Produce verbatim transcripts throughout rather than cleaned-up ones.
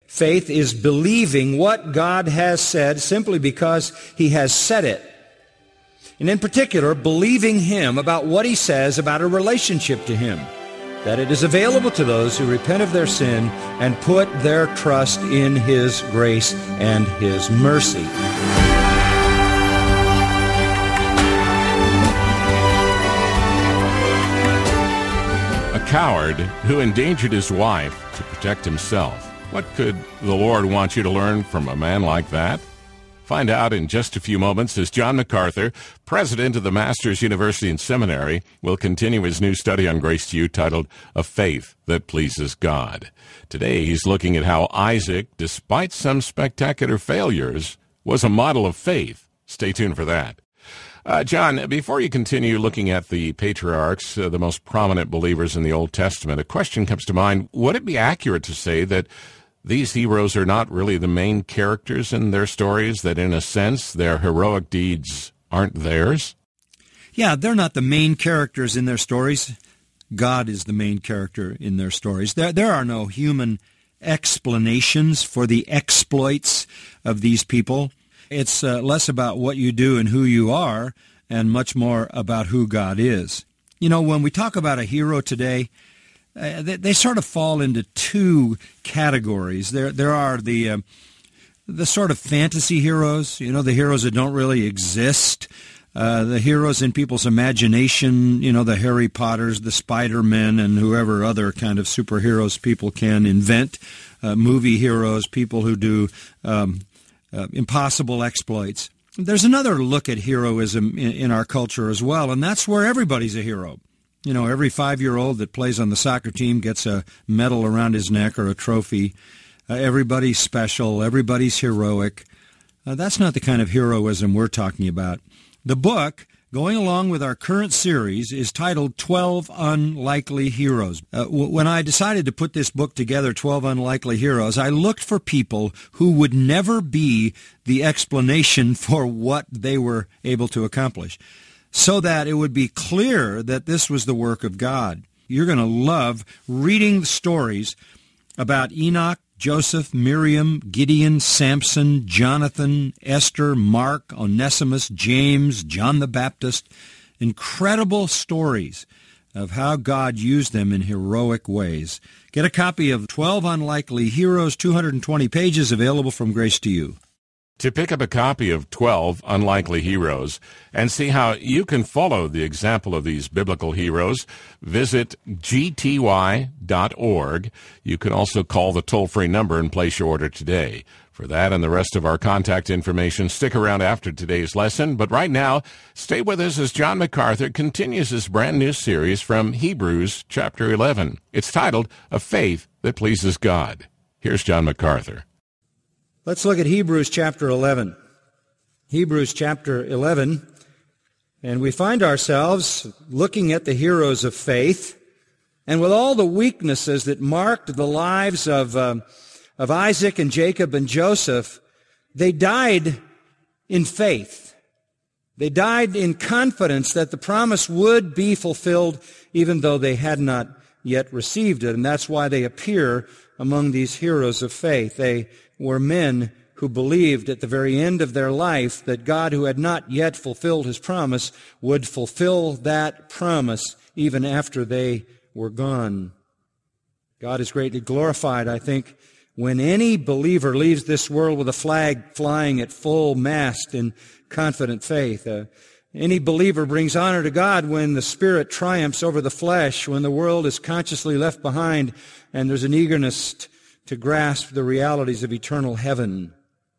Faith is believing what God has said simply because He has said it. And in particular, believing Him about what He says about a relationship to Him, that it is available to those who repent of their sin and put their trust in His grace and His mercy. A coward who endangered his wife to protect himself. What could the Lord want you to learn from a man like that? Find out in just a few moments as John MacArthur, president of the Masters University and Seminary, will continue his new study on Grace to You titled A Faith That Pleases God. Today he's looking at how Isaac, despite some spectacular failures, was a model of faith. Stay tuned for that. Uh, John, before you continue looking at the patriarchs, uh, the most prominent believers in the Old Testament, a question comes to mind. Would it be accurate to say that these heroes are not really the main characters in their stories, that in a sense their heroic deeds aren't theirs? Yeah, they're not the main characters in their stories. God is the main character in their stories. There, there are no human explanations for the exploits of these people. It's uh, less about what you do and who you are, and much more about who God is. You know, when we talk about a hero today, Uh, they, they sort of fall into two categories. There, there are the uh, the sort of fantasy heroes, you know, the heroes that don't really exist, uh, the heroes in people's imagination, you know, the Harry Potters, the Spider-Men, and whoever other kind of superheroes people can invent, uh, movie heroes, people who do um, uh, impossible exploits. There's another look at heroism in, in our culture as well, and that's where everybody's a hero. You know, every five-year-old that plays on the soccer team gets a medal around his neck or a trophy. Uh, everybody's special. Everybody's heroic. Uh, that's not the kind of heroism we're talking about. The book, going along with our current series, is titled twelve Unlikely Heroes. Uh, w- when I decided to put this book together, twelve Unlikely Heroes, I looked for people who would never be the explanation for what they were able to accomplish, so that it would be clear that this was the work of God. You're going to love reading the stories about Enoch, Joseph, Miriam, Gideon, Samson, Jonathan, Esther, Mark, Onesimus, James, John the Baptist. Incredible stories of how God used them in heroic ways. Get a copy of twelve Unlikely Heroes, two hundred twenty pages, available from Grace to You. To pick up a copy of twelve Unlikely Heroes and see how you can follow the example of these biblical heroes, visit G T Y dot org. You can also call the toll-free number and place your order today. For that and the rest of our contact information, stick around after today's lesson. But right now, stay with us as John MacArthur continues his brand new series from Hebrews chapter eleven. It's titled, A Faith That Pleases God. Here's John MacArthur. Let's look at Hebrews chapter eleven. Hebrews chapter eleven, and we find ourselves looking at the heroes of faith, and with all the weaknesses that marked the lives of, um, of Isaac and Jacob and Joseph, they died in faith. They died in confidence that the promise would be fulfilled even though they had not yet received it, and that's why they appear among these heroes of faith. They were men who believed at the very end of their life that God, who had not yet fulfilled His promise, would fulfill that promise even after they were gone. God is greatly glorified, I think, when any believer leaves this world with a flag flying at full mast in confident faith. Uh, any believer brings honor to God when the Spirit triumphs over the flesh, when the world is consciously left behind, and there's an eagerness t- to grasp the realities of eternal heaven.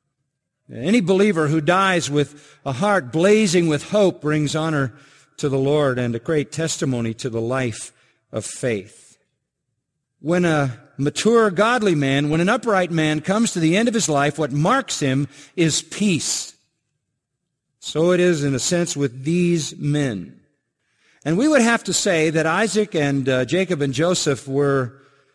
Any believer who dies with a heart blazing with hope brings honor to the Lord and a great testimony to the life of faith. When a mature, godly man, when an upright man comes to the end of his life, what marks him is peace. So it is, in a sense, with these men. And we would have to say that Isaac and uh, Jacob and Joseph were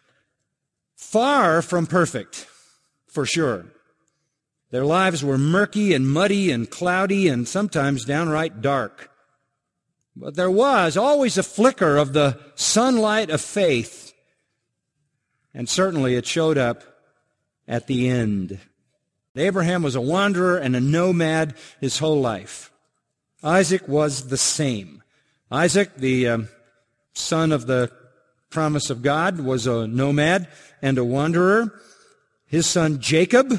far from perfect, for sure. Their lives were murky and muddy and cloudy and sometimes downright dark. But there was always a flicker of the sunlight of faith, and certainly it showed up at the end. Abraham was a wanderer and a nomad his whole life. Isaac was the same. Isaac, the um, son of the promise of God, was a nomad and a wanderer. His son Jacob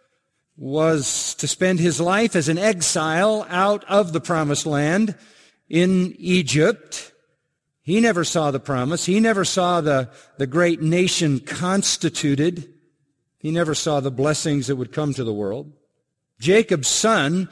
was to spend his life as an exile out of the promised land in Egypt. He never saw the promise. He never saw the, the great nation constituted. He never saw the blessings that would come to the world. Jacob's son,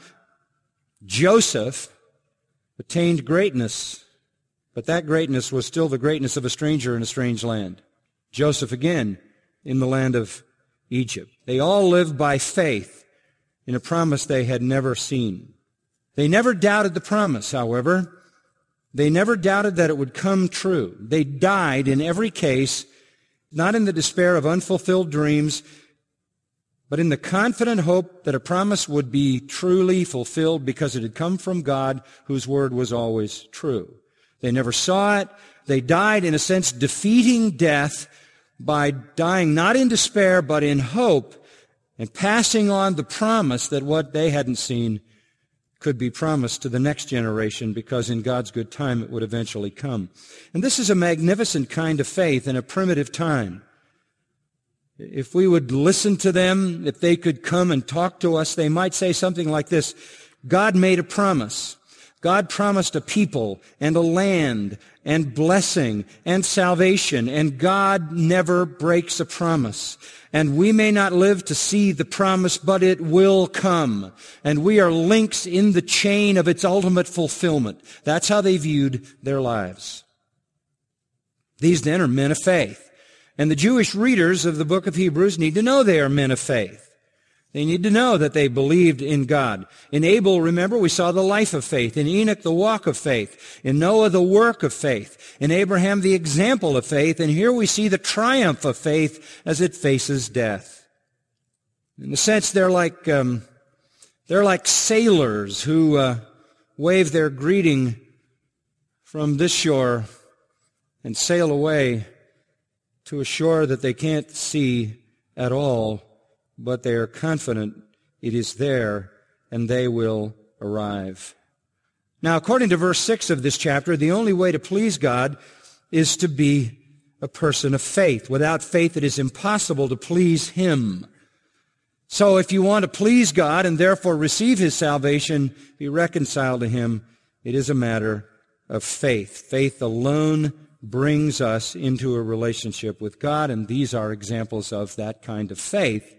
Joseph, attained greatness, but that greatness was still the greatness of a stranger in a strange land. Joseph, again, in the land of Egypt. They all lived by faith in a promise they had never seen. They never doubted the promise, however. They never doubted that it would come true. They died in every case, not in the despair of unfulfilled dreams, but in the confident hope that a promise would be truly fulfilled because it had come from God, whose word was always true. They never saw it. They died, in a sense, defeating death by dying not in despair, but in hope, and passing on the promise that what they hadn't seen could be promised to the next generation, because in God's good time it would eventually come. And this is a magnificent kind of faith in a primitive time. If we would listen to them, if they could come and talk to us, they might say something like this: God made a promise. God promised a people and a land and blessing and salvation, and God never breaks a promise. And we may not live to see the promise, but it will come. And we are links in the chain of its ultimate fulfillment. That's how they viewed their lives. These then are men of faith. And the Jewish readers of the book of Hebrews need to know they are men of faith. They need to know that they believed in God. In Abel, remember, we saw the life of faith. In Enoch, the walk of faith. In Noah, the work of faith. In Abraham, the example of faith. And here we see the triumph of faith as it faces death. In a sense, they're like um, they're like sailors who uh, wave their greeting from this shore and sail away to a shore that they can't see at all, but they are confident it is there and they will arrive. Now, according to verse six of this chapter, the only way to please God is to be a person of faith. Without faith, it is impossible to please Him. So if you want to please God and therefore receive His salvation, be reconciled to Him, it is a matter of faith. Faith alone brings us into a relationship with God, and these are examples of that kind of faith.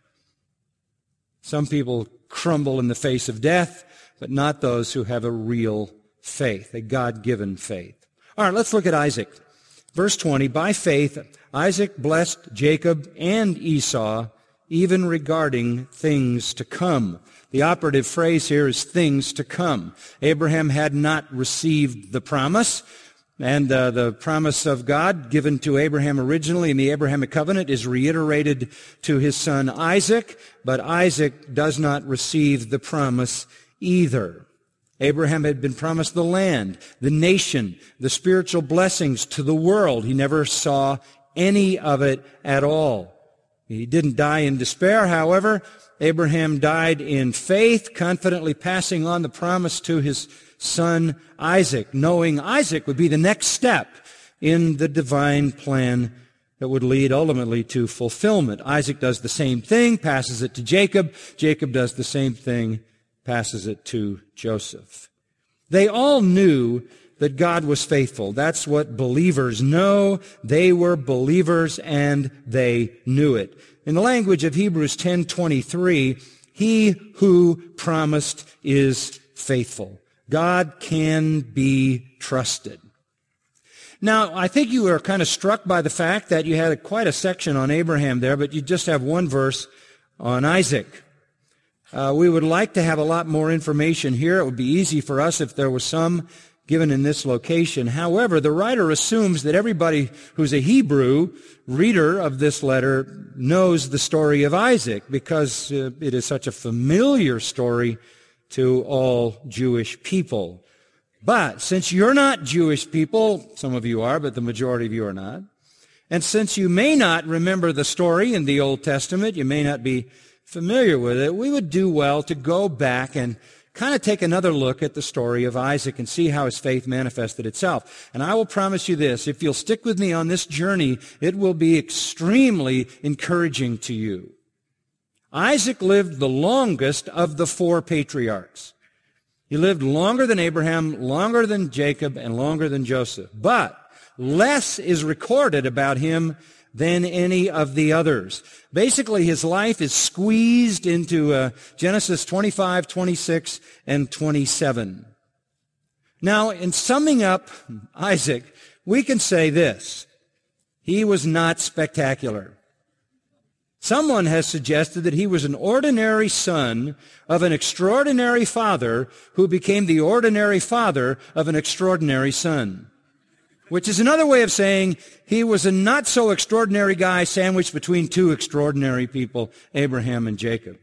Some people crumble in the face of death, but not those who have a real faith, a God-given faith. All right, let's look at Isaac. Verse twenty, by faith, Isaac blessed Jacob and Esau, even regarding things to come. The operative phrase here is things to come. Abraham had not received the promise, and uh, the promise of God given to Abraham originally in the Abrahamic covenant is reiterated to his son Isaac, but Isaac does not receive the promise either. Abraham had been promised the land, the nation, the spiritual blessings to the world. He never saw any of it at all. He didn't die in despair, however. Abraham died in faith, confidently passing on the promise to his son Isaac, knowing Isaac would be the next step in the divine plan that would lead ultimately to fulfillment. Isaac does the same thing, passes it to Jacob. Jacob does the same thing, passes it to Joseph. They all knew that God was faithful. That's what believers know. They were believers and they knew it. In the language of Hebrews ten twenty-three, he who promised is faithful. God can be trusted. Now, I think you are kind of struck by the fact that you had a, quite a section on Abraham there, but you just have one verse on Isaac. Uh, we would like to have a lot more information here. It would be easy for us if there was some given in this location. However, the writer assumes that everybody who's a Hebrew reader of this letter knows the story of Isaac because uh, it is such a familiar story to all Jewish people. But since you're not Jewish people, some of you are, but the majority of you are not, And since you may not remember the story in the Old Testament, you may not be familiar with it, we would do well to go back and kind of take another look at the story of Isaac and see how his faith manifested itself. And I will promise you this, if you'll stick with me on this journey, it will be extremely encouraging to you. Isaac lived the longest of the four patriarchs. He lived longer than Abraham, longer than Jacob, and longer than Joseph. But less is recorded about him than any of the others. Basically, his life is squeezed into uh, Genesis twenty-five, twenty-six, and twenty-seven. Now, in summing up Isaac, we can say this: he was not spectacular. Someone has suggested that he was an ordinary son of an extraordinary father who became the ordinary father of an extraordinary son. Which is another way of saying he was a not-so-extraordinary guy sandwiched between two extraordinary people, Abraham and Jacob.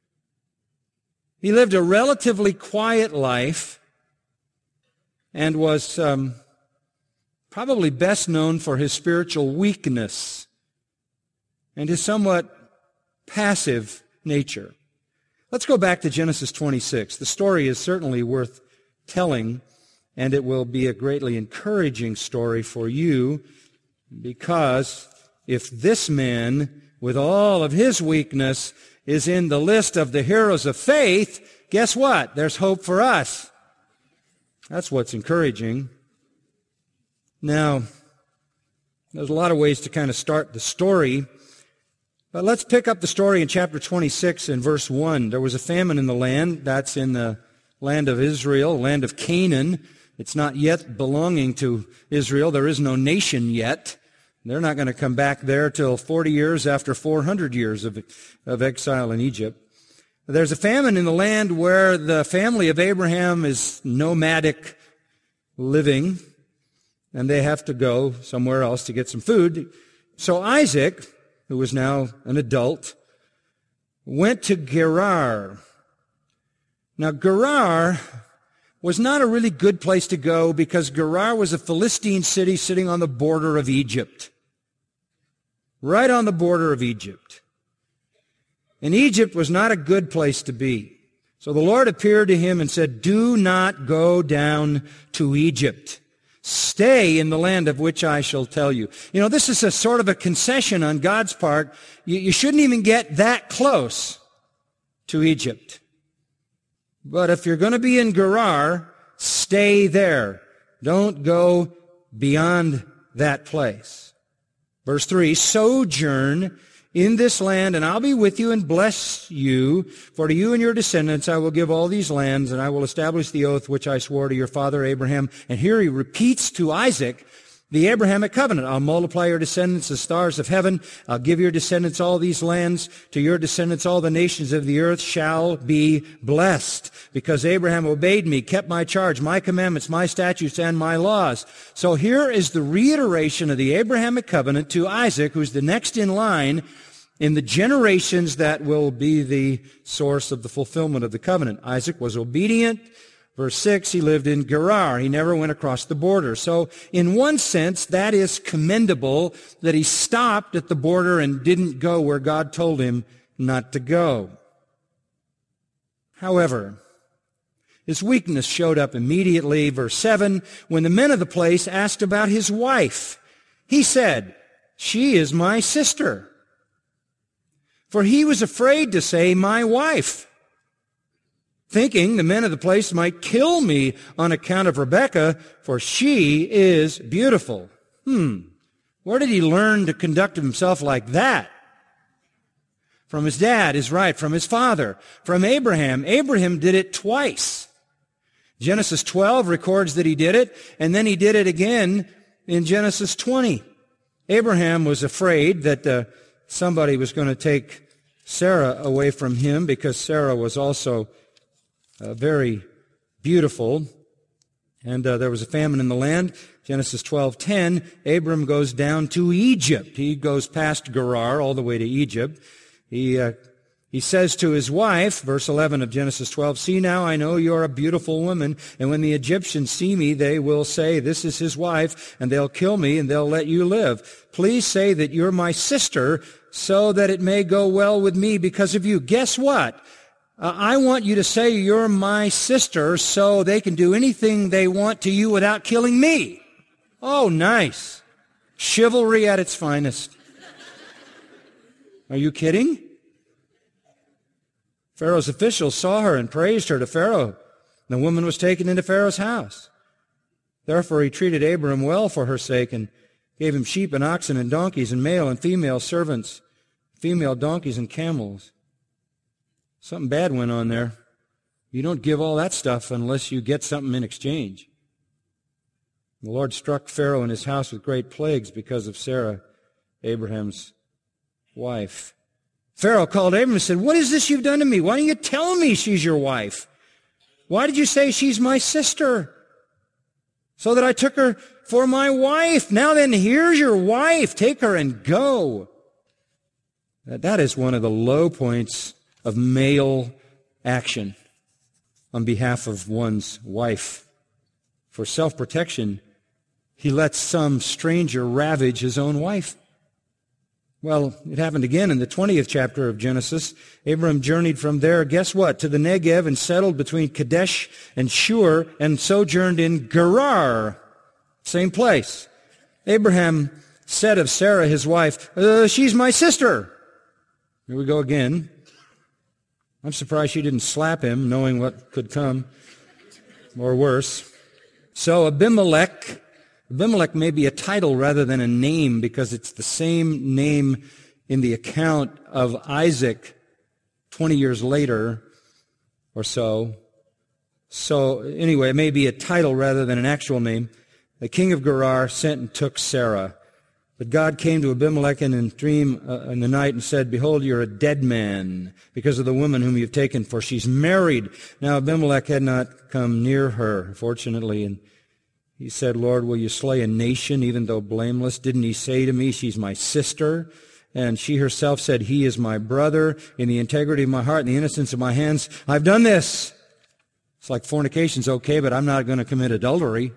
He lived a relatively quiet life and was um, probably best known for his spiritual weakness and his somewhat passive nature. Let's go back to Genesis twenty-six. The story is certainly worth telling, and it will be a greatly encouraging story for you, because if this man, with all of his weakness, is in the list of the heroes of faith, guess what? There's hope for us. That's what's encouraging. Now, there's a lot of ways to kind of start the story, but let's pick up the story in chapter twenty-six and verse one. There was a famine in the land. That's in the land of Israel, land of Canaan. It's not yet belonging to Israel. There is no nation yet. They're not going to come back there till forty years after four hundred years of, of exile in Egypt. There's a famine in the land where the family of Abraham is nomadic living, and they have to go somewhere else to get some food. So Isaac, who was now an adult, went to Gerar. Now, Gerar was not a really good place to go because Gerar was a Philistine city sitting on the border of Egypt. Right on the border of Egypt. And Egypt was not a good place to be. So the Lord appeared to him and said, "Do not go down to Egypt. Stay in the land of which I shall tell you." You know, this is a sort of a concession on God's part. You, you shouldn't even get that close to Egypt. But if you're going to be in Gerar, stay there. Don't go beyond that place. Verse three, "Sojourn in this land, and I'll be with you and bless you. For to you and your descendants I will give all these lands, and I will establish the oath which I swore to your father Abraham." And here he repeats to Isaac the Abrahamic covenant. "I'll multiply your descendants as stars of heaven. I'll give your descendants all these lands. To your descendants all the nations of the earth shall be blessed. Because Abraham obeyed me, kept my charge, my commandments, my statutes, and my laws." So here is the reiteration of the Abrahamic covenant to Isaac, who's the next in line in the generations that will be the source of the fulfillment of the covenant. Isaac was obedient. Verse six, he lived in Gerar. He never went across the border. So in one sense, that is commendable that he stopped at the border and didn't go where God told him not to go. However, his weakness showed up immediately. Verse seven, when the men of the place asked about his wife, he said, "She is my sister." For he was afraid to say, "my wife," thinking the men of the place might kill me on account of Rebekah, for she is beautiful. Hmm. Where did he learn to conduct himself like that? From his dad is right, from his father, from Abraham. Abraham did it twice. Genesis twelve records that he did it, and then he did it again in Genesis twenty. Abraham was afraid that uh, somebody was going to take Sarah away from him because Sarah was also Uh, very beautiful, and uh, there was a famine in the land. Genesis twelve ten, Abram goes down to Egypt. He goes past Gerar all the way to Egypt. He uh, He says to his wife, verse eleven of Genesis twelve, "See now, I know you're a beautiful woman, and when the Egyptians see me, they will say, 'This is his wife,' and they'll kill me, and they'll let you live. Please say that you're my sister, so that it may go well with me because of you." Guess what? Uh, I want you to say you're my sister so they can do anything they want to you without killing me. Oh, nice. Chivalry at its finest. Are you kidding? Pharaoh's officials saw her and praised her to Pharaoh. The woman was taken into Pharaoh's house. Therefore he treated Abram well for her sake and gave him sheep and oxen and donkeys and male and female servants, female donkeys and camels. Something bad went on there. You don't give all that stuff unless you get something in exchange. The Lord struck Pharaoh and his house with great plagues because of Sarah, Abraham's wife. Pharaoh called Abram and said, "What is this you've done to me? Why don't you tell me she's your wife? Why did you say she's my sister? So that I took her for my wife. Now then, here's your wife. Take her and go." That is one of the low points of male action on behalf of one's wife. For self-protection, he lets some stranger ravage his own wife. Well, it happened again in the twentieth chapter of Genesis. Abram journeyed from there, guess what, to the Negev and settled between Kadesh and Shur and sojourned in Gerar, same place. Abraham said of Sarah, his wife, uh, "She's my sister." Here we go again. I'm surprised she didn't slap him, knowing what could come, or worse. So Abimelech, Abimelech may be a title rather than a name because it's the same name in the account of Isaac twenty years later or so. So anyway, it may be a title rather than an actual name. The king of Gerar sent and took Sarah. But God came to Abimelech in a dream uh, in the night and said, "Behold, you're a dead man because of the woman whom you've taken, for she's married." Now Abimelech had not come near her, fortunately, and he said, "Lord, will you slay a nation even though blameless? Didn't he say to me, 'She's my sister'?" And she herself said, "He is my brother. In the integrity of my heart and the innocence of my hands, I've done this." It's like fornication's okay, but I'm not going to commit adultery.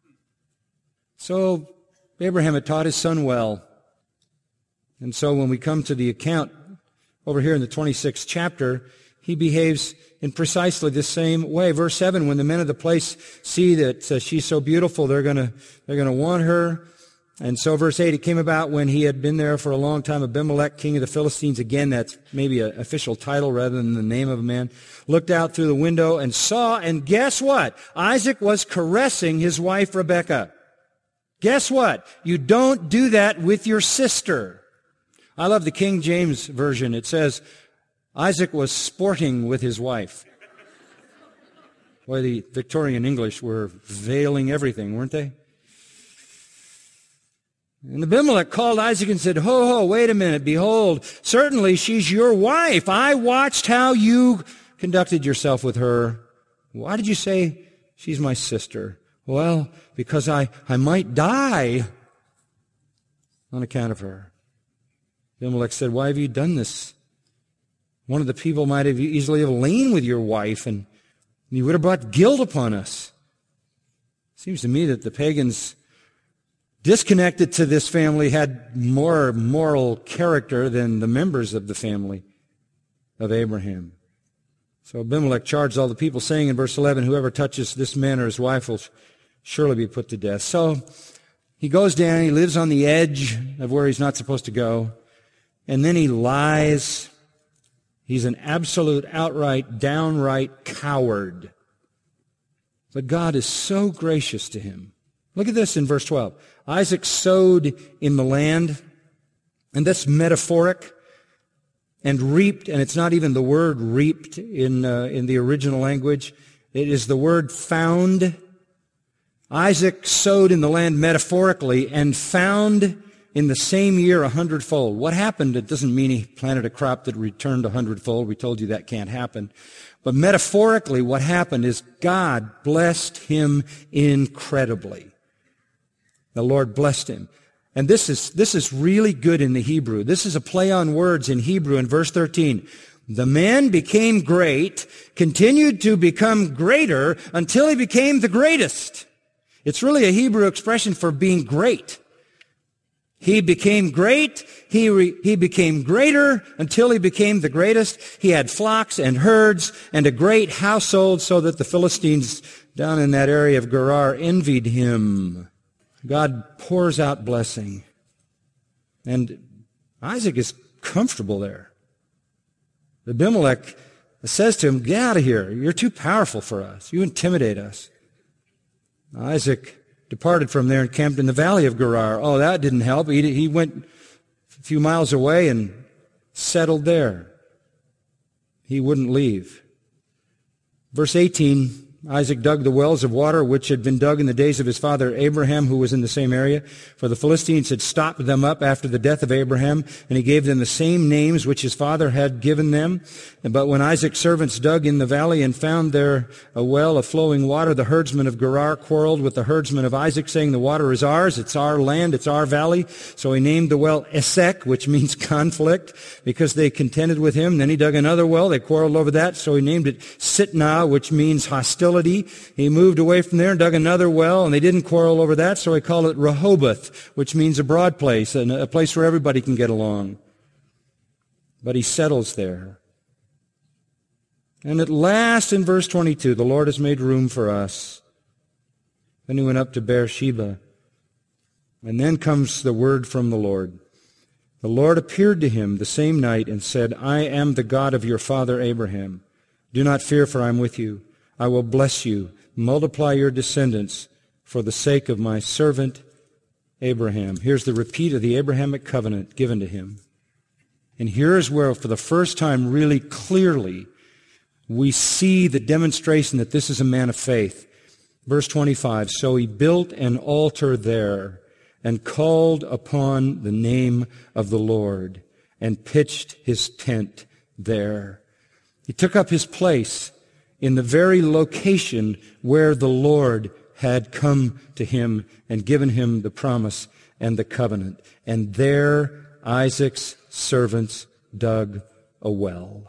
So Abraham had taught his son well. And so when we come to the account over here in the twenty-sixth chapter, he behaves in precisely the same way. Verse seven, when the men of the place see that uh, she's so beautiful, they're going to they're going to want her. And so verse eight, it came about when he had been there for a long time, Abimelech, king of the Philistines, again, that's maybe an official title rather than the name of a man, looked out through the window and saw, and guess what? Isaac was caressing his wife Rebekah. Guess what? You don't do that with your sister. I love the King James Version. It says, Isaac was sporting with his wife. Boy, the Victorian English were veiling everything, weren't they? And Abimelech called Isaac and said, "Ho, ho, wait a minute. Behold, certainly she's your wife. I watched how you conducted yourself with her. Why did you say she's my sister?" "Well, because I, I might die on account of her." Abimelech said, "Why have you done this? One of the people might have easily have lain with your wife, and you would have brought guilt upon us." It seems to me that the pagans disconnected to this family had more moral character than the members of the family of Abraham. So Abimelech charged all the people, saying in verse eleven, "Whoever touches this man or his wife will surely be put to death." So he goes down, he lives on the edge of where he's not supposed to go, and then he lies. He's an absolute, outright, downright coward. But God is so gracious to him. Look at this in verse twelve. Isaac sowed in the land, and that's metaphoric, and reaped, and it's not even the word reaped in uh, in the original language. It is the word found. Isaac sowed in the land metaphorically and found in the same year a hundredfold. What happened? It doesn't mean he planted a crop that returned a hundredfold. We told you that can't happen. But metaphorically, what happened is God blessed him incredibly. The Lord blessed him. And this is, this is really good in the Hebrew. This is a play on words in Hebrew in verse thirteen. The man became great, continued to become greater until he became the greatest. It's really a Hebrew expression for being great. He became great, he, re, he became greater until he became the greatest. He had flocks and herds and a great household, so that the Philistines down in that area of Gerar envied him. God pours out blessing. And Isaac is comfortable there. Abimelech says to him, get out of here. You're too powerful for us. You intimidate us. Isaac departed from there and camped in the valley of Gerar. Oh, that didn't help. He, he went a few miles away and settled there. He wouldn't leave. Verse eighteen, Isaac dug the wells of water which had been dug in the days of his father Abraham, who was in the same area. For the Philistines had stopped them up after the death of Abraham, and he gave them the same names which his father had given them. But when Isaac's servants dug in the valley and found there a well of flowing water, the herdsmen of Gerar quarreled with the herdsmen of Isaac, saying, the water is ours, it's our land, it's our valley. So he named the well Esek, which means conflict, because they contended with him. Then he dug another well. They quarreled over that, so he named it Sitnah, which means hostility. He moved away from there and dug another well, and they didn't quarrel over that, so he called it Rehoboth, which means a broad place, and a place where everybody can get along. But he settles there. And at last, in verse twenty-two, the Lord has made room for us. Then he went up to Beersheba. And then comes the word from the Lord. The Lord appeared to him the same night and said, I am the God of your father Abraham. Do not fear, for I am with you. I will bless you, multiply your descendants for the sake of my servant Abraham. Here's the repeat of the Abrahamic covenant given to him. And here's where, for the first time, really clearly, we see the demonstration that this is a man of faith. Verse twenty-five, so he built an altar there and called upon the name of the Lord and pitched his tent there. He took up his place in the very location where the Lord had come to him and given him the promise and the covenant. And there Isaac's servants dug a well.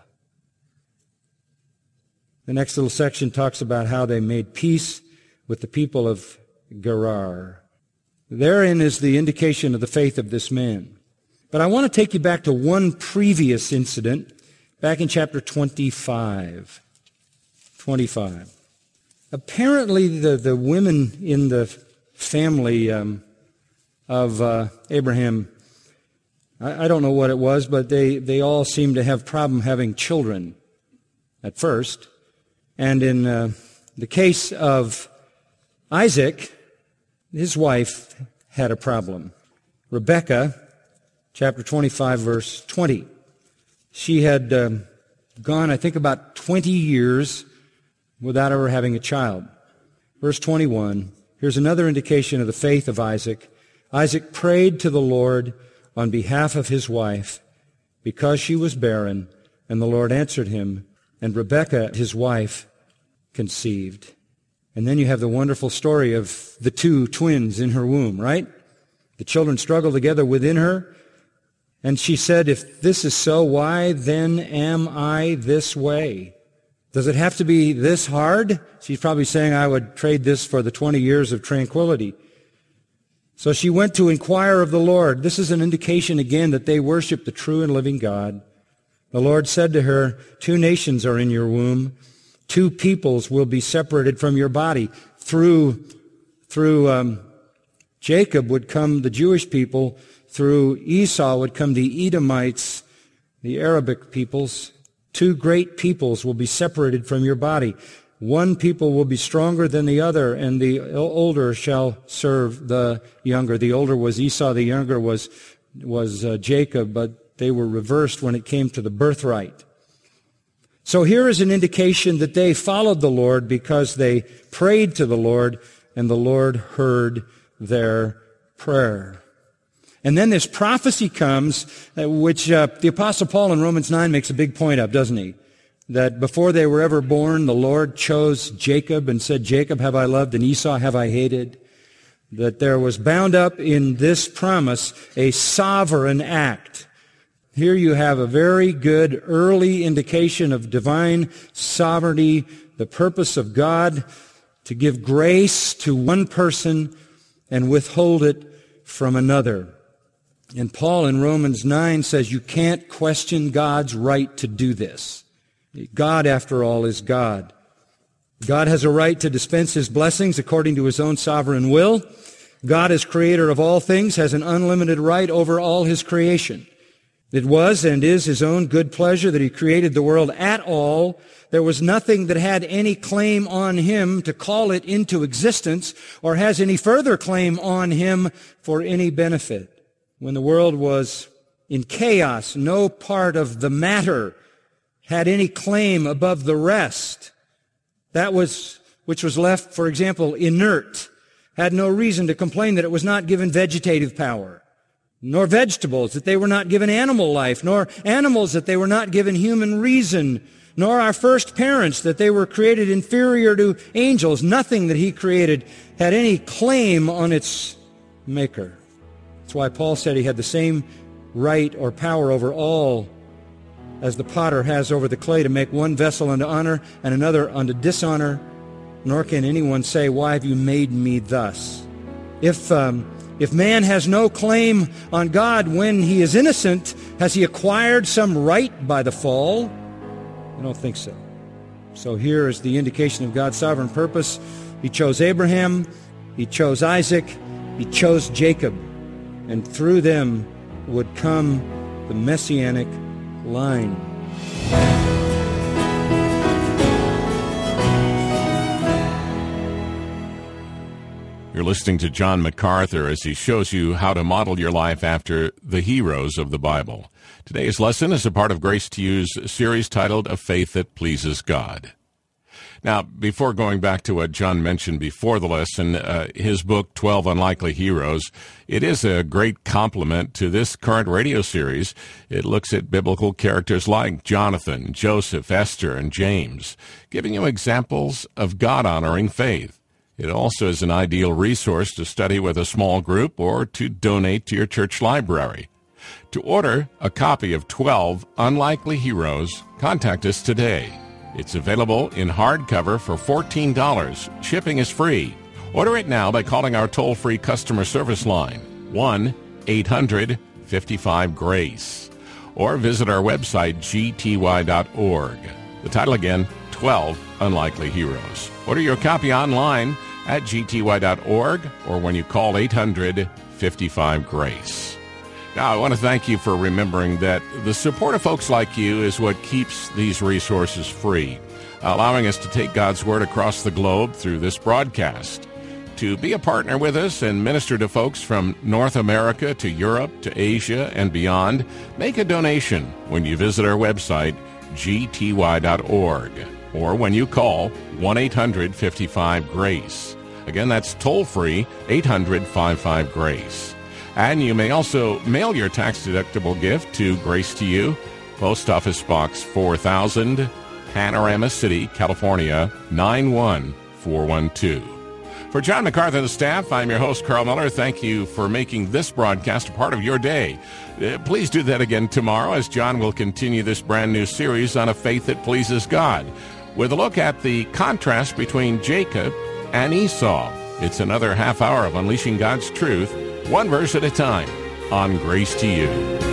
The next little section talks about how they made peace with the people of Gerar. Therein is the indication of the faith of this man. But I want to take you back to one previous incident, back in chapter twenty-five. twenty-five. Apparently, the, the women in the family um, of uh, Abraham, I, I don't know what it was, but they, they all seemed to have problem having children at first. And in uh, the case of Isaac, his wife had a problem. Rebekah, chapter twenty-five, verse twenty. She had um, gone, I think, about twenty years without ever having a child. Verse twenty-one, here's another indication of the faith of Isaac. Isaac prayed to the Lord on behalf of his wife because she was barren, and the Lord answered him, and Rebekah, his wife, conceived. And then you have the wonderful story of the two twins in her womb, right? The children struggle together within her, and she said, if this is so, why then am I this way? Does it have to be this hard? She's probably saying, I would trade this for the twenty years of tranquility. So she went to inquire of the Lord. This is an indication again that they worship the true and living God. The Lord said to her, two nations are in your womb. Two peoples will be separated from your body. Through, through um, Jacob would come the Jewish people. Through Esau would come the Edomites, the Arabic peoples. Two great peoples will be separated from your body. One people will be stronger than the other, and the older shall serve the younger. The older was Esau, the younger was, was uh, Jacob, but they were reversed when it came to the birthright. So here is an indication that they followed the Lord because they prayed to the Lord, and the Lord heard their prayer. And then this prophecy comes, uh, which uh, the Apostle Paul in Romans nine makes a big point of, doesn't he? That before they were ever born, the Lord chose Jacob and said, Jacob have I loved and Esau have I hated. That there was bound up in this promise a sovereign act. Here you have a very good early indication of divine sovereignty, the purpose of God to give grace to one person and withhold it from another. And Paul in Romans nine says you can't question God's right to do this. God, after all, is God. God has a right to dispense His blessings according to His own sovereign will. God, as creator of all things, has an unlimited right over all His creation. It was and is His own good pleasure that He created the world at all. There was nothing that had any claim on Him to call it into existence or has any further claim on Him for any benefit. When the world was in chaos, no part of the matter had any claim above the rest. That was, which was left, for example, inert, had no reason to complain that it was not given vegetative power, nor vegetables, that they were not given animal life, nor animals, that they were not given human reason, nor our first parents, that they were created inferior to angels. Nothing that He created had any claim on its maker. That's why Paul said he had the same right or power over all as the potter has over the clay to make one vessel unto honor and another unto dishonor, nor can anyone say, why have you made me thus? If um, if man has no claim on God when he is innocent, has he acquired some right by the fall? I don't think so. So here is the indication of God's sovereign purpose. He chose Abraham, He chose Isaac, He chose Jacob, and through them would come the Messianic line. You're listening to John MacArthur as he shows you how to model your life after the heroes of the Bible. Today's lesson is a part of Grace to You's series titled A Faith That Pleases God. Now, before going back to what John mentioned before the lesson, uh, his book, twelve Unlikely Heroes, it is a great complement to this current radio series. It looks at biblical characters like Jonathan, Joseph, Esther, and James, giving you examples of God-honoring faith. It also is an ideal resource to study with a small group or to donate to your church library. To order a copy of twelve Unlikely Heroes, contact us today. It's available in hardcover for fourteen dollars. Shipping is free. Order it now by calling our toll-free customer service line, one eight hundred fifty-five GRACE, or visit our website, g t y dot org. The title again, twelve Unlikely Heroes. Order your copy online at g t y dot org or when you call eight hundred fifty-five GRACE. Now, I want to thank you for remembering that the support of folks like you is what keeps these resources free, allowing us to take God's Word across the globe through this broadcast. To be a partner with us and minister to folks from North America to Europe to Asia and beyond, make a donation when you visit our website, g t y dot org, or when you call one eight hundred fifty-five GRACE. Again, that's toll-free, eight hundred fifty-five GRACE. And you may also mail your tax-deductible gift to Grace to You, Post Office Box four thousand, Panorama City, California, nine one four one two. For John MacArthur and the staff, I'm your host, Carl Miller. Thank you for making this broadcast a part of your day. Uh, please do that again tomorrow as John will continue this brand new series on a faith that pleases God, with a look at the contrast between Jacob and Esau. It's another half hour of unleashing God's truth, one verse at a time, on Grace to You.